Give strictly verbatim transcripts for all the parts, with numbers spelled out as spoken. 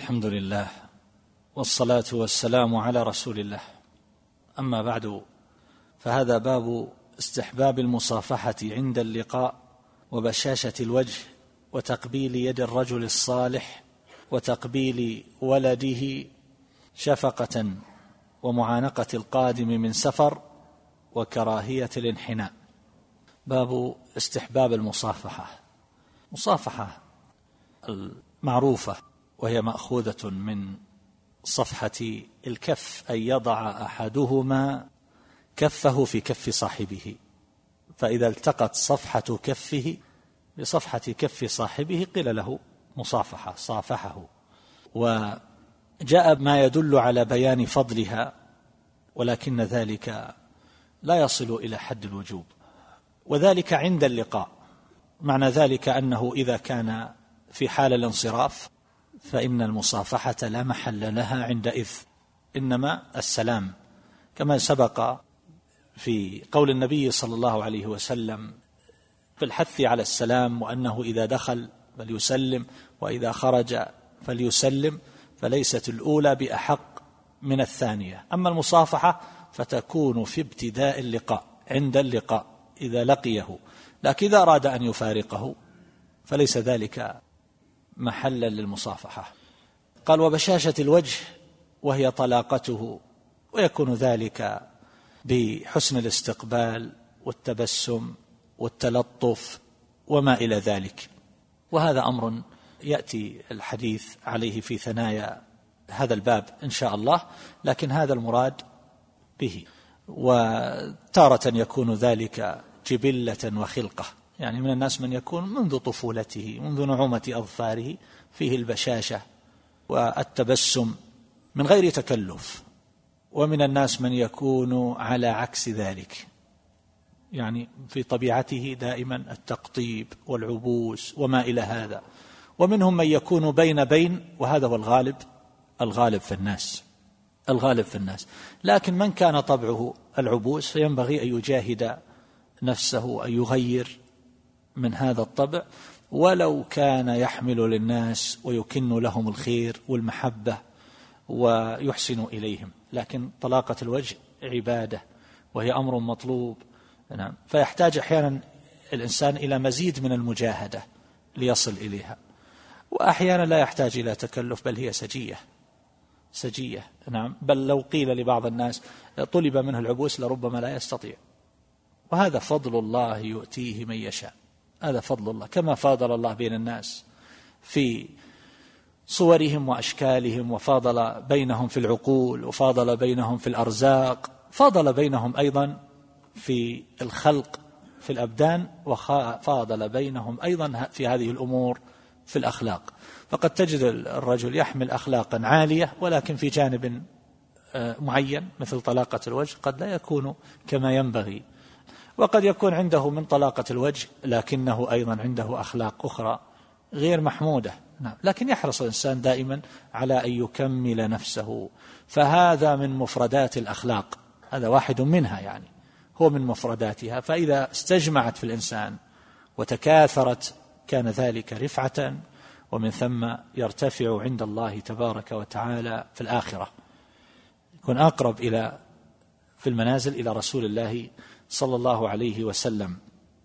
الحمد لله والصلاة والسلام على رسول الله. أما بعد، فهذا باب استحباب المصافحة عند اللقاء وبشاشة الوجه وتقبيل يد الرجل الصالح وتقبيل ولده شفقة ومعانقة القادم من سفر وكراهية الانحناء. باب استحباب المصافحة. مصافحة المعروفة وهي مأخوذة من صفحة الكف، أن يضع أحدهما كفه في كف صاحبه، فإذا التقت صفحة كفه بصفحة كف صاحبه قيل له مصافحة، صافحه. وجاء ما يدل على بيان فضلها، ولكن ذلك لا يصل إلى حد الوجوب، وذلك عند اللقاء. معنى ذلك أنه إذا كان في حال الانصراف فإن المصافحة لا محل لها عندئذ، إنما السلام، كما سبق في قول النبي صلى الله عليه وسلم في الحث على السلام، وأنه إذا دخل فليسلم وإذا خرج فليسلم، فليست الأولى بأحق من الثانية. أما المصافحة فتكون في ابتداء اللقاء، عند اللقاء إذا لقيه، لكن إذا أراد أن يفارقه فليس ذلك محلا للمصافحة. قال وبشاشة الوجه وهي طلاقته، ويكون ذلك بحسن الاستقبال والتبسم والتلطف وما إلى ذلك، وهذا أمر يأتي الحديث عليه في ثنايا هذا الباب إن شاء الله، لكن هذا المراد به. وتارة يكون ذلك جبلة وخلقة، يعني من الناس من يكون منذ طفولته منذ نعومة أظفاره فيه البشاشة والتبسم من غير تكلف، ومن الناس من يكون على عكس ذلك، يعني في طبيعته دائما التقطيب والعبوس وما إلى هذا، ومنهم من يكون بين بين، وهذا هو الغالب الغالب في الناس الغالب في الناس لكن من كان طبعه العبوس فينبغي أن يجاهد نفسه أن يغير من هذا الطبع، ولو كان يحمل للناس ويكن لهم الخير والمحبة ويحسن إليهم. لكن طلاقة الوجه عبادة وهي أمر مطلوب، نعم، فيحتاج أحيانا الإنسان إلى مزيد من المجاهدة ليصل إليها، وأحيانا لا يحتاج إلى تكلف، بل هي سجية سجية نعم. بل لو قيل لبعض الناس طلب منه العبوس لربما لا يستطيع، وهذا فضل الله يؤتيه من يشاء، هذا فضل الله، كما فاضل الله بين الناس في صورهم وأشكالهم، وفاضل بينهم في العقول، وفاضل بينهم في الأرزاق، فاضل بينهم أيضا في الخلق في الأبدان، وفاضل بينهم أيضا في هذه الأمور في الأخلاق. فقد تجد الرجل يحمل أخلاقا عالية، ولكن في جانب معين مثل طلاقة الوجه قد لا يكون كما ينبغي، وقد يكون عنده من طلاقة الوجه لكنه أيضا عنده أخلاق أخرى غير محمودة، نعم. لكن يحرص الإنسان دائما على أن يكمل نفسه، فهذا من مفردات الأخلاق، هذا واحد منها، يعني هو من مفرداتها. فإذا استجمعت في الإنسان وتكاثرت كان ذلك رفعة، ومن ثم يرتفع عند الله تبارك وتعالى في الآخرة، يكون أقرب إلى في المنازل إلى رسول الله صلى الله عليه وسلم.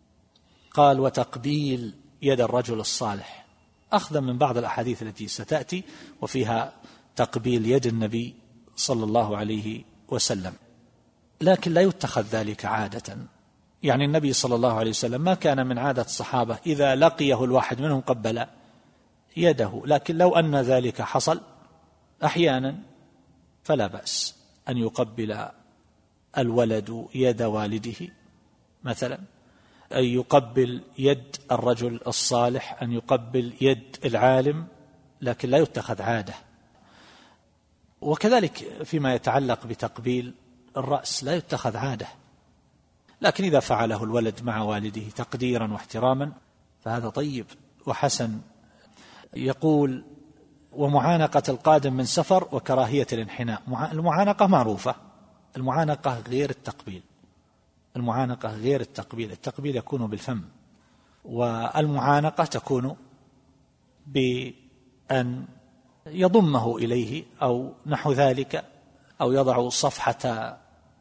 قال وتقبيل يد الرجل الصالح، أخذا من بعض الأحاديث التي ستأتي وفيها تقبيل يد النبي صلى الله عليه وسلم، لكن لا يتخذ ذلك عادة. يعني النبي صلى الله عليه وسلم ما كان من عادة الصحابة إذا لقيه الواحد منهم قبل يده، لكن لو أن ذلك حصل أحيانا فلا بأس أن يقبل الولد يد والده مثلا، أن يقبل يد الرجل الصالح، أن يقبل يد العالم، لكن لا يتخذ عادة. وكذلك فيما يتعلق بتقبيل الرأس لا يتخذ عادة، لكن إذا فعله الولد مع والده تقديرا واحتراما فهذا طيب وحسن. يقول ومعانقة القادم من سفر وكراهية الانحناء. المعانقة معروفة، المعانقة غير التقبيل، المعانقة غير التقبيل، التقبيل يكون بالفم، والمعانقة تكون بأن يضمه إليه أو نحو ذلك، أو يضع صفحة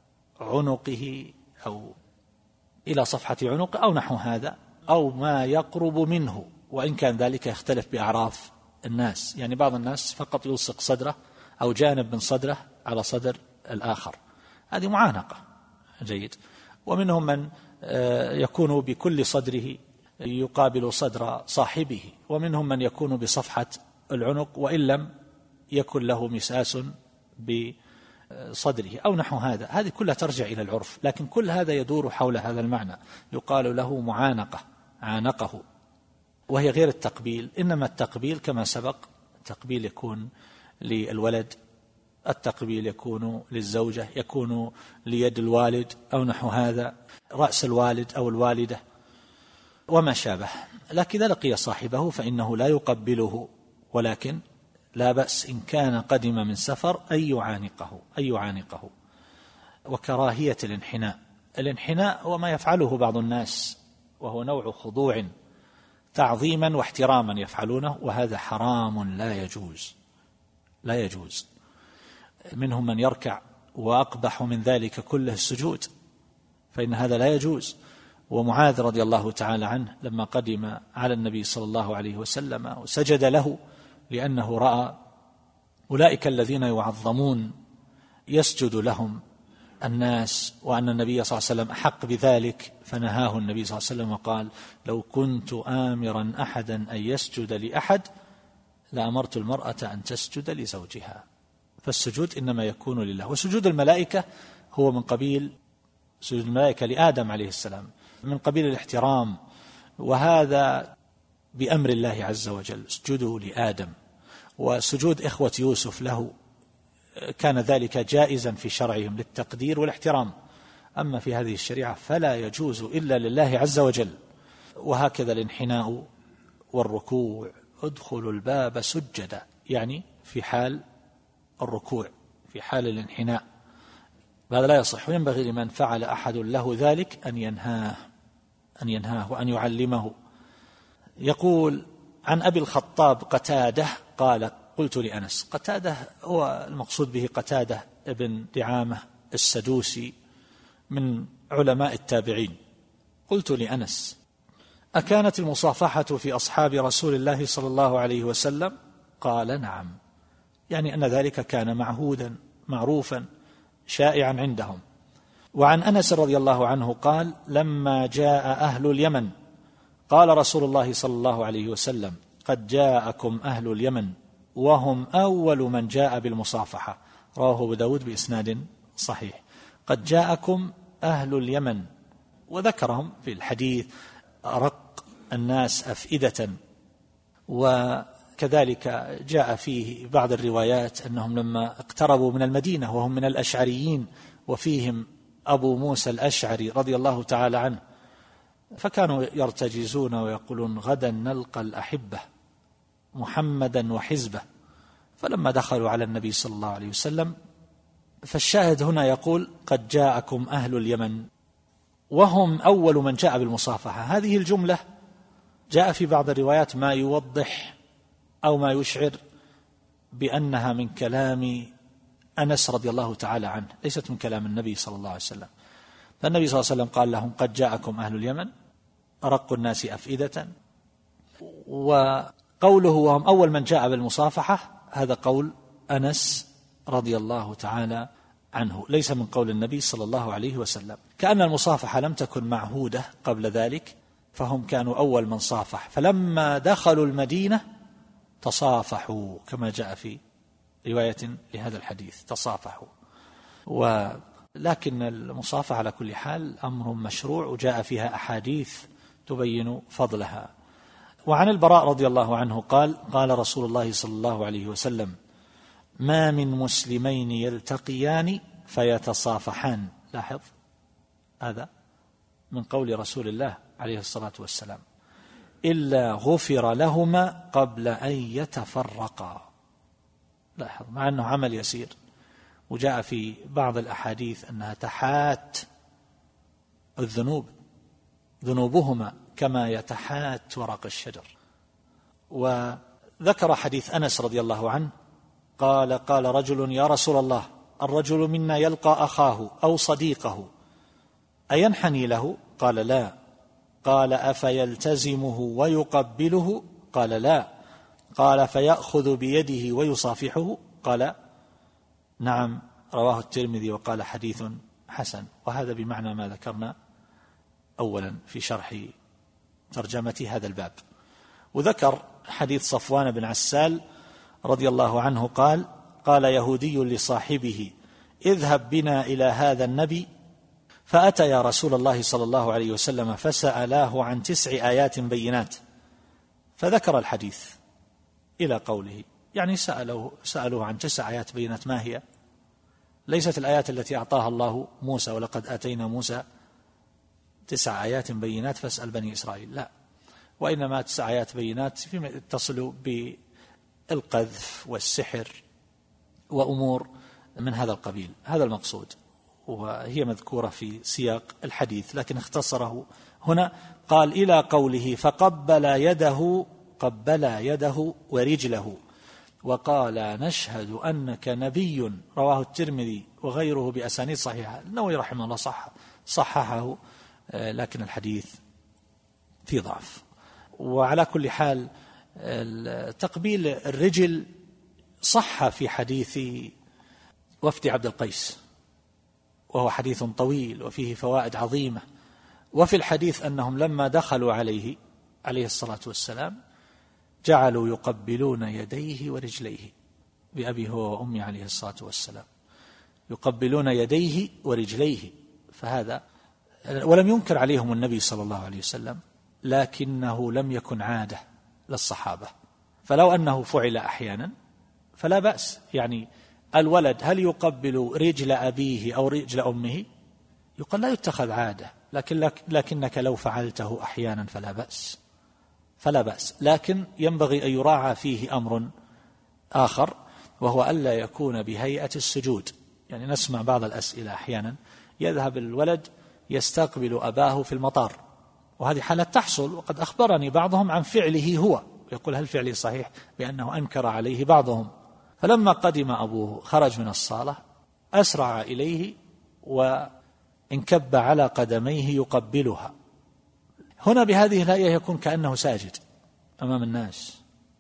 عنقه أو إلى صفحة عنقه أو نحو هذا، أو ما يقرب منه، وإن كان ذلك يختلف بأعراف الناس. يعني بعض الناس فقط يلصق صدره أو جانب من صدره على صدر الآخر، هذه معانقة، جيد. ومنهم من يكون بكل صدره يقابل صدر صاحبه، ومنهم من يكون بصفحة العنق وإن لم يكن له مساس بصدره أو نحو هذا. هذه كلها ترجع إلى العرف، لكن كل هذا يدور حول هذا المعنى، يقال له معانقة، عانقه، وهي غير التقبيل. إنما التقبيل كما سبق، التقبيل يكون للولد، التقبيل يكون للزوجة، يكون ليد الوالد أو نحو هذا، رأس الوالد أو الوالدة وما شابه. لكن إذا لقي صاحبه فإنه لا يقبله، ولكن لا بأس إن كان قدم من سفر أن يعانقه أن يعانقه وكراهية الانحناء. الانحناء هو ما يفعله بعض الناس، وهو نوع خضوع تعظيما واحتراما يفعلونه، وهذا حرام لا يجوز لا يجوز. منهم من يركع، وأقبح من ذلك كله السجود، فإن هذا لا يجوز. ومعاذ رضي الله تعالى عنه لما قدم على النبي صلى الله عليه وسلم وسجد له لأنه رأى أولئك الذين يعظمون يسجد لهم الناس، وأن النبي صلى الله عليه وسلم أحق بذلك، فنهاه النبي صلى الله عليه وسلم وقال: لو كنت آمرا أحدا أن يسجد لأحد لأمرت المرأة أن تسجد لزوجها. فالسجود إنما يكون لله. وسجود الملائكة هو من قبيل سجود الملائكة لآدم عليه السلام، من قبيل الاحترام، وهذا بأمر الله عز وجل، اسجدوا لآدم. وسجود إخوة يوسف له كان ذلك جائزا في شرعهم للتقدير والاحترام، أما في هذه الشريعة فلا يجوز إلا لله عز وجل. وهكذا الانحناء والركوع، ادخلوا الباب سجدا، يعني في حال الركوع، في حال الانحناء، هذا لا يصح. وينبغي لمن فعل أحد له ذلك أن ينهاه أن ينهاه وأن يعلمه. يقول عن أبي الخطاب قتادة قال: قلت لأنس. قتادة هو المقصود به قتادة ابن دعامة السدوسي من علماء التابعين. قلت لأنس: أكانت المصافحة في أصحاب رسول الله صلى الله عليه وسلم؟ قال: نعم، يعني أن ذلك كان معهودا معروفا شائعا عندهم. وعن أنس رضي الله عنه قال: لما جاء أهل اليمن قال رسول الله صلى الله عليه وسلم: قد جاءكم أهل اليمن وهم أول من جاء بالمصافحة. رواه أبو داود بإسناد صحيح. قد جاءكم أهل اليمن، وذكرهم في الحديث أرق الناس أفئدة. وكذلك جاء فيه بعض الروايات أنهم لما اقتربوا من المدينة وهم من الأشعريين، وفيهم أبو موسى الأشعري رضي الله تعالى عنه، فكانوا يرتجزون ويقولون: غدا نلقى الأحبة محمدا وحزبه. فلما دخلوا على النبي صلى الله عليه وسلم، فالشاهد هنا يقول: قد جاءكم أهل اليمن وهم أول من جاء بالمصافحة. هذه الجملة جاء في بعض الروايات ما يوضح أو ما يشعر بأنها من كلام أنس رضي الله تعالى عنه، ليست من كلام النبي صلى الله عليه وسلم. فالنبي صلى الله عليه وسلم قال لهم: قد جاءكم أهل اليمن أرق الناس أفئدة. وقوله وهم أول من جاء بالمصافحة هذا قول أنس رضي الله تعالى عنه، ليس من قول النبي صلى الله عليه وسلم. كأن المصافحة لم تكن معهودة قبل ذلك، فهم كانوا أول من صافح، فلما دخلوا المدينة تصافحوا كما جاء في رواية لهذا الحديث، تصافحوا. ولكن المصافحة على كل حال أمر مشروع، وجاء فيها أحاديث تبين فضلها. وعن البراء رضي الله عنه قال: قال رسول الله صلى الله عليه وسلم: ما من مسلمين يلتقيان فيتصافحان. لاحظ هذا من قول رسول الله عليه الصلاة والسلام: إلا غفر لهما قبل أن يتفرقا. لاحظ، مع أنه عمل يسير، وجاء في بعض الأحاديث أنها تحات الذنوب، ذنوبهما كما يتحات ورق الشجر. ذكر حديث أنس رضي الله عنه قال قال رجل: يا رسول الله، الرجل منا يلقى أخاه أو صديقه أينحني له؟ قال: لا. قال: أفيلتزمه ويقبله؟ قال: لا. قال: فيأخذ بيده ويصافحه؟ قال: نعم. رواه الترمذي وقال: حديث حسن. وهذا بمعنى ما ذكرنا أولا في شرح ترجمة هذا الباب. وذكر حديث صفوان بن عسال رضي الله عنه قال: قال يهودي لصاحبه: اذهب بنا إلى هذا النبي. فأتى يا رسول الله صلى الله عليه وسلم فسألاه عن تسع آيات بينات، فذكر الحديث إلى قوله، يعني سألوه, سألوه عن تسع آيات بينات. ما هي؟ ليست الآيات التي أعطاها الله موسى: ولقد آتينا موسى تسع آيات بينات فاسأل بني إسرائيل، لا، وإنما تسع آيات بينات فيما يتصل بالقذف والسحر وأمور من هذا القبيل. هذا المقصود، وهي مذكورة في سياق الحديث لكن اختصره هنا. قال: إلى قوله: فقبل يده قبل يده ورجله وقال: نشهد أنك نبي. رواه الترمذي وغيره بأسانيد صحيحة. النووي رحمه الله صح صححه، لكن الحديث في ضعف. وعلى كل حال تقبيل الرجل صح في حديث وفد عبد القيس، وهو حديث طويل وفيه فوائد عظيمة. وفي الحديث أنهم لما دخلوا عليه عليه الصلاة والسلام جعلوا يقبلون يديه ورجليه، بأبي هو وأمي عليه الصلاة والسلام، يقبلون يديه ورجليه. فهذا ولم ينكر عليهم النبي صلى الله عليه وسلم، لكنه لم يكن عادة للصحابة. فلو أنه فعل أحيانا فلا بأس. يعني الولد هل يقبل رجل أبيه أو رجل أمه؟ يقال لا يتخذ عادة، لكن لك لكنك لو فعلته أحيانا فلا بأس فلا بأس لكن ينبغي أن يراعى فيه أمر آخر، وهو ألا يكون بهيئة السجود. يعني نسمع بعض الأسئلة أحيانا: يذهب الولد يستقبل أباه في المطار، وهذه حالة تحصل، وقد أخبرني بعضهم عن فعله هو، يقول: هل فعلي صحيح؟ بأنه أنكر عليه بعضهم. فلما قدم أبوه خرج من الصالة أسرع إليه وانكب على قدميه يقبلها. هنا بهذه الهيئة يكون كأنه ساجد أمام الناس،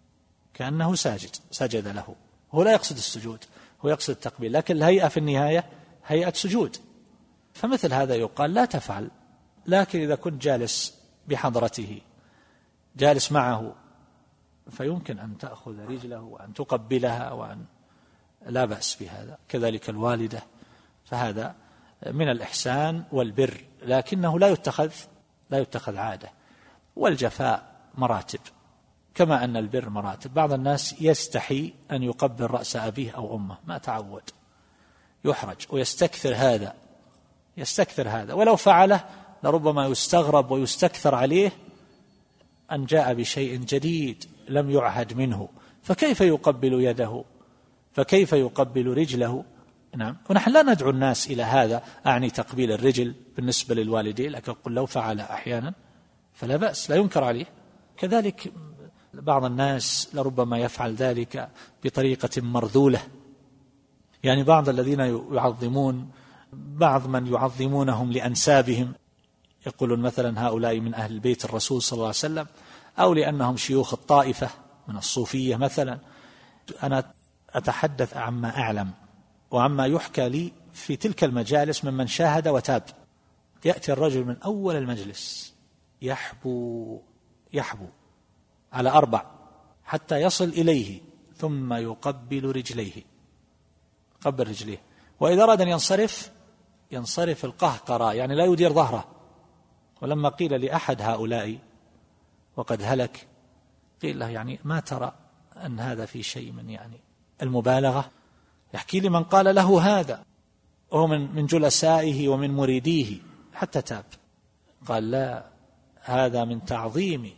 كأنه ساجد سجد له. هو لا يقصد السجود، هو يقصد التقبيل، لكن الهيئة في النهاية هيئة سجود. فمثل هذا يقال لا تفعل. لكن إذا كنت جالس بحضرته جالس معه فيمكن أن تأخذ رجله وأن تقبلها، وأن لا بأس بهذا. كذلك الوالدة، فهذا من الإحسان والبر، لكنه لا يتخذ لا يتخذ عادة. والجفاء مراتب كما أن البر مراتب. بعض الناس يستحي أن يقبل رأس أبيه أو أمه، ما تعود، يحرج ويستكثر هذا يستكثر هذا ولو فعله لربما يستغرب ويستكثر عليه أن جاء بشيء جديد لم يعهد منه، فكيف يقبل يده؟ فكيف يقبل رجله؟ نعم. ونحن لا ندعو الناس إلى هذا، أعني تقبيل الرجل بالنسبة للوالدين، لكن قل لو فعل أحيانا فلا بأس، لا ينكر عليه. كذلك بعض الناس لربما يفعل ذلك بطريقة مرذولة، يعني بعض الذين يعظمون بعض من يعظمونهم لأنسابهم، يقولون مثلا هؤلاء من أهل بيت الرسول صلى الله عليه وسلم، أو لأنهم شيوخ الطائفة من الصوفية مثلا. أنا أتحدث عما أعلم وعما يحكى لي في تلك المجالس ممن شاهد وتاب. يأتي الرجل من أول المجلس يحبو يحبو على أربع حتى يصل إليه، ثم يقبل رجليه قبل رجليه، وإذا أراد أن ينصرف ينصرف القهقرة، يعني لا يدير ظهره. ولما قيل لأحد هؤلاء وقد هلك قيل له: يعني ما ترى أن هذا في شيء من يعني المبالغة؟ يحكي لي من قال له هذا، وهو من من جلسائه ومن مريديه حتى تاب. قال: لا، هذا من تعظيم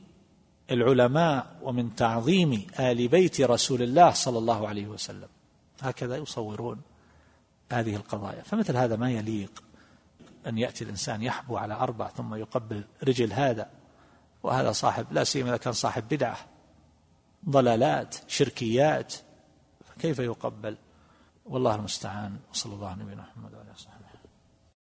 العلماء ومن تعظيم آل بيت رسول الله صلى الله عليه وسلم. هكذا يصورون هذه القضايا. فمثل هذا ما يليق أن يأتي الإنسان يحبو على أربع ثم يقبل رجل هذا، وهذا صاحب، لا سيما إذا كان صاحب بدعة ضلالات شركيات، كيف يقبل؟ والله المستعان. وصلى الله على نبينا محمد وعلى اله وصحبه.